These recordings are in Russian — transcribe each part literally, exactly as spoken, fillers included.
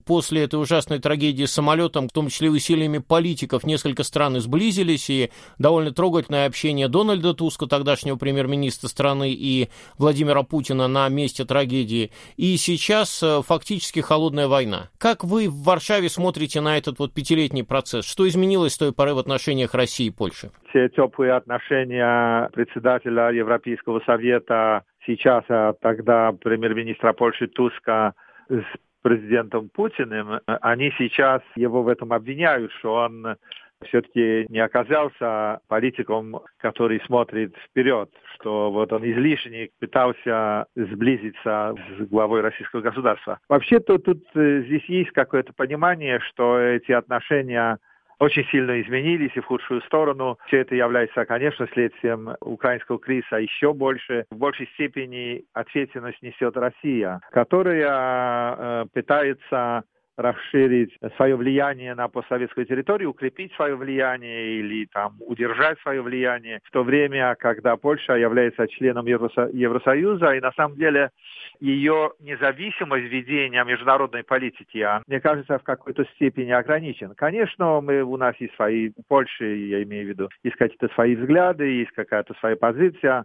После этой ужасной трагедии с самолетом, в том числе усилиями политиков, несколько стран сблизились, и довольно трогательное общение Дональда Туска, тогдашнего премьер-министра страны, и Владимира Путина на месте трагедии. И сейчас фактически холодная война. Как вы в Варшаве смотрите на этот вот пятилетний процесс? Что изменилось с той поры в отношениях России и Польши? Те теплые отношения председателя Европейского совета сейчас, а тогда премьер-министра Польши Туска с президентом Путиным, они сейчас его в этом обвиняют, что он все-таки не оказался политиком, который смотрит вперед, что вот он излишне пытался сблизиться с главой российского государства. Вообще-то тут здесь есть какое-то понимание, что эти отношения очень сильно изменились и в худшую сторону. Все это является, конечно, следствием украинского кризиса. Еще больше, в большей степени ответственность несет Россия, которая э, пытается расширить свое влияние на постсоветскую территорию, укрепить свое влияние или там удержать свое влияние, в то время, когда Польша является членом Евросо- Евросоюза, и на самом деле ее независимость ведения международной политики, мне кажется, в какой-то степени ограничена. Конечно, мы, у нас есть свои, у Польши, я имею в виду, есть какие-то свои взгляды, есть какая-то своя позиция,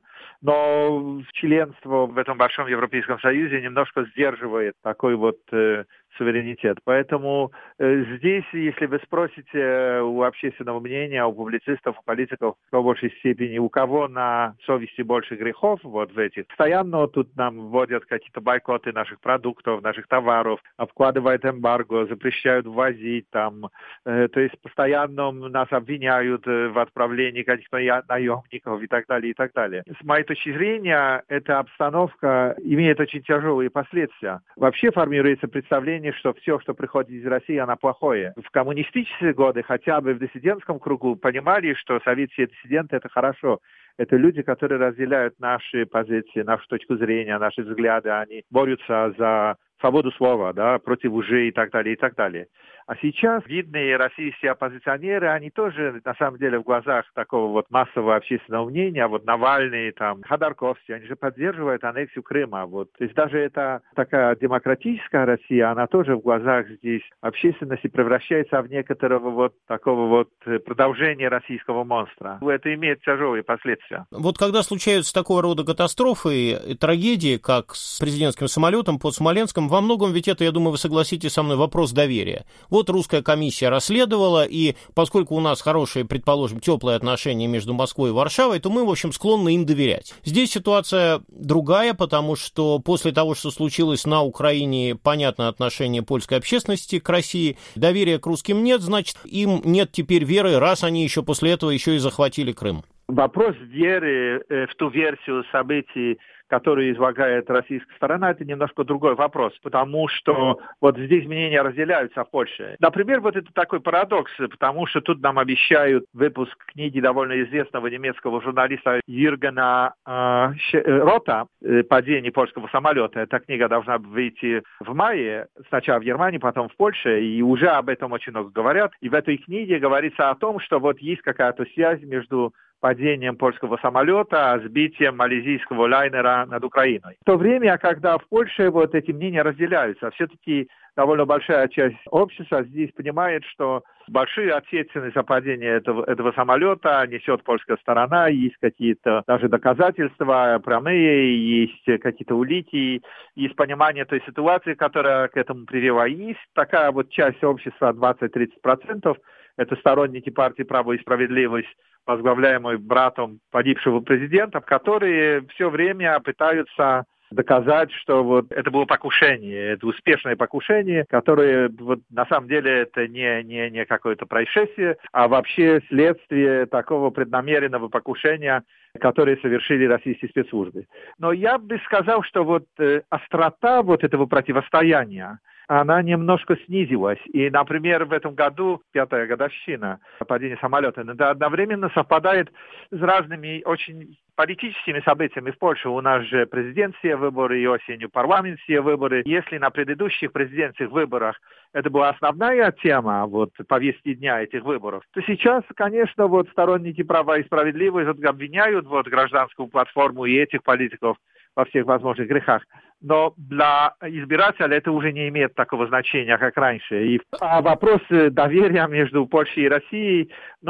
но членство в этом большом Европейском Союзе немножко сдерживает такой вот э, суверенитет. Поэтому э, здесь, если вы спросите у общественного мнения, у публицистов, у политиков, в большей степени, у кого на совести больше грехов, вот в этих, постоянно тут нам вводят какие-то бойкоты наших продуктов, наших товаров, обкладывают эмбарго, запрещают ввозить там, э, то есть постоянно нас обвиняют э, в отправлении каких-то наемников и так далее, и так далее. С моей точки зрения, эта обстановка имеет очень тяжелые последствия. Вообще формируется представление, что все, что приходит из России, оно плохое. В коммунистические годы, хотя бы в диссидентском кругу, понимали, что советские диссиденты – это хорошо. Это люди, которые разделяют наши позиции, нашу точку зрения, наши взгляды. Они борются за свободу слова, да, против лжи и так далее, и так далее. А сейчас видные российские оппозиционеры, они тоже, на самом деле, в глазах такого вот массового общественного мнения, вот Навальный, там, Ходорковский, они же поддерживают аннексию Крыма. Вот. То есть даже эта такая демократическая Россия, она тоже в глазах здесь общественности превращается в некоторого вот такого вот продолжения российского монстра. Это имеет тяжелые последствия. Вот когда случаются такого рода катастрофы и трагедии, как с президентским самолетом под Смоленском, во многом ведь это, я думаю, вы согласитесь со мной, вопрос доверия. Вот русская комиссия расследовала, и поскольку у нас хорошие, предположим, теплые отношения между Москвой и Варшавой, то мы, в общем, склонны им доверять. Здесь ситуация другая, потому что после того, что случилось на Украине, понятно отношение польской общественности к России, доверия к русским нет, значит, им нет теперь веры, раз они еще после этого еще и захватили Крым. Вопрос веры в ту версию событий, которую излагает российская сторона, это немножко другой вопрос, потому что вот здесь мнения разделяются в Польше. Например, вот это такой парадокс, потому что тут нам обещают выпуск книги довольно известного немецкого журналиста Юргена э, Рота «Падение польского самолета». Эта книга должна выйти в мае, сначала в Германии, потом в Польше, и уже об этом очень много говорят. И в этой книге говорится о том, что вот есть какая-то связь между падением польского самолета, сбитием малайзийского лайнера над Украиной. В то время, когда в Польше вот эти мнения разделяются, все-таки довольно большая часть общества здесь понимает, что большую ответственность за падение этого, этого самолета несет польская сторона, есть какие-то даже доказательства прямые, есть какие-то улики, есть понимание той ситуации, которая к этому привела. Есть такая вот часть общества, двадцать-тридцать процентов, это сторонники партии «Право и справедливость», возглавляемой братом погибшего президента, которые все время пытаются доказать, что вот это было покушение, это успешное покушение, которое вот на самом деле это не, не, не какое-то происшествие, а вообще следствие такого преднамеренного покушения, которое совершили российские спецслужбы. Но я бы сказал, что вот э, острота вот этого противостояния, она немножко снизилась. И, например, в этом году, пятая годовщина падения самолета, это одновременно совпадает с разными очень политическими событиями в Польше. У нас же президентские выборы и осенью парламентские выборы. Если на предыдущих президентских выборах это была основная тема вот, повестки дня этих выборов, то сейчас, конечно, вот сторонники «Права и справедливости» обвиняют вот, гражданскую платформу и этих политиков во всех возможных грехах. Но для избирателя это уже не имеет такого значения, как раньше. И а вопрос доверия между Польшей и Россией,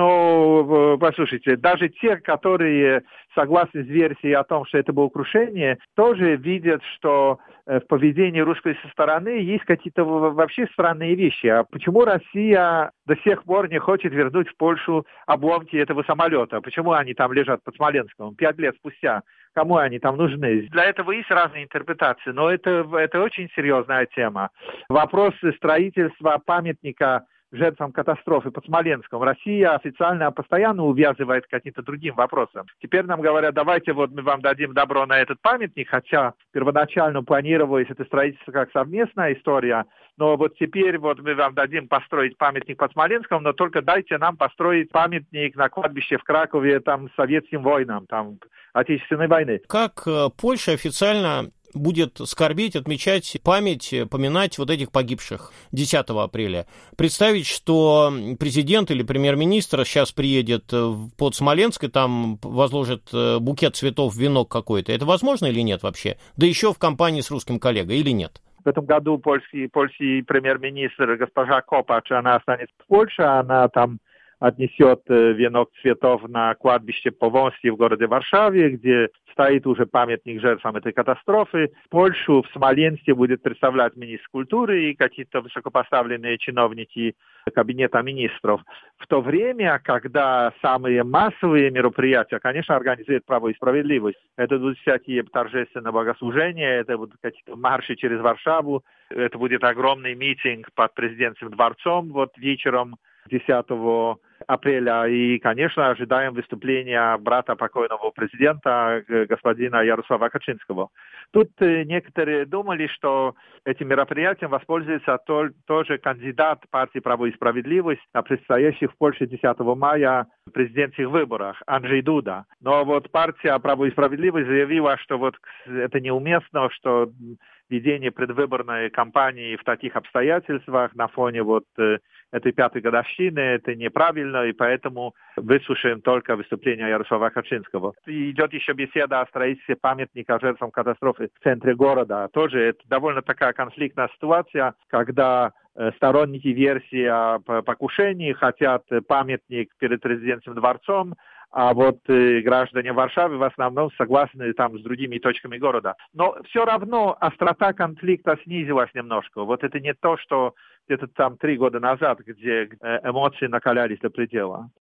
ну, послушайте, даже те, которые согласны с версией о том, что это было крушение, тоже видят, что в поведении русской стороны есть какие-то вообще странные вещи. А почему Россия до сих пор не хочет вернуть в Польшу обломки этого самолета? Почему они там лежат под Смоленском пять лет спустя? Кому они там нужны? Для этого есть разные интерпретации, но это, это очень серьезная тема. Вопрос строительства памятника жертвам катастрофы под Смоленском. Россия официально постоянно увязывает к каким-то другим вопросам. Теперь нам говорят, давайте вот мы вам дадим добро на этот памятник, хотя первоначально планировалось это строительство как совместная история, но вот теперь вот мы вам дадим построить памятник под Смоленском, но только дайте нам построить памятник на кладбище в Кракове там советским воинам, там Отечественной войны. Как Польша официально будет скорбить, отмечать память, поминать вот этих погибших десятого апреля. Представить, что президент или премьер-министр сейчас приедет под Смоленск и там возложит букет цветов, венок какой-то. Это возможно или нет вообще? Да еще в компании с русским коллегой или нет? В этом году польский, польский премьер-министр госпожа Копач, она останется в Польше, она там отнесет венок цветов на кладбище Поволжье в городе Варшаве, где стоит уже памятник жертвам этой катастрофы. Польшу в Смоленске будет представлять министр культуры и какие-то высокопоставленные чиновники кабинета министров. В то время, когда самые массовые мероприятия, конечно, организует «Право и справедливость». Это будут всякие торжественные богослужения, это будут какие-то марши через Варшаву, это будет огромный митинг под президентским дворцом вот вечером десятого апреля. И, конечно, ожидаем выступления брата покойного президента, господина Ярослава Качинского. Тут некоторые думали, что этим мероприятием воспользуется то, тоже кандидат партии «Право и справедливость» на предстоящих в Польше десятого мая президентских выборах, Анджей Дуда. Но вот партия «Право и справедливость» заявила, что вот это неуместно, что ведение предвыборной кампании в таких обстоятельствах на фоне вот этой пятой годовщины, это неправильно, и поэтому выслушаем только выступление Ярослава Качинского. И идет еще беседа о строительстве памятника жертвам катастрофы в центре города. Тоже это довольно такая конфликтная ситуация, когда сторонники версии о покушении хотят памятник перед президентским дворцом, а вот э, граждане Варшавы в основном согласны там с другими точками города. Но все равно острота конфликта снизилась немножко. Вот это не то, что где-то там три года назад, где эмоции накалялись до предела.